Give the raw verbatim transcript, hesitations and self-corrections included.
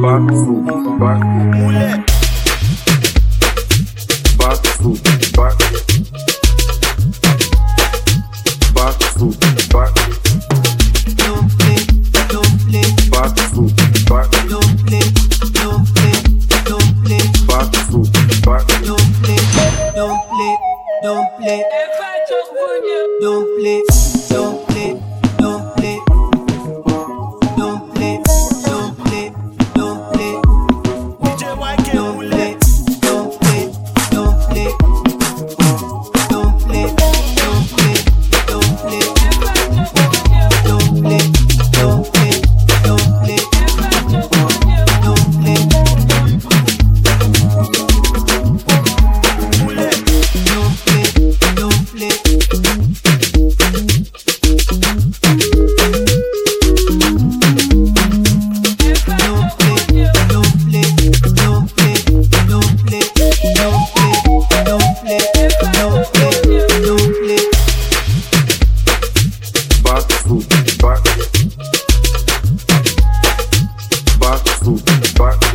back foot, back back foot, back back foot, back Don't play, don't play, back foot, back don't play, don't play, don't play, back foot, back don't play, don't play, don't play, don't play, don't play, don't play, don't play, don't play, don't play, D J Y K don't play, don't play, don't play, don't play, don't play, don't play, don't play, don't play, don't play, don't play. Don't play, don't play. Don't play, don't play, don't play, don't play, don't play, don't play, don't play, don't play. back foot, back back foot, back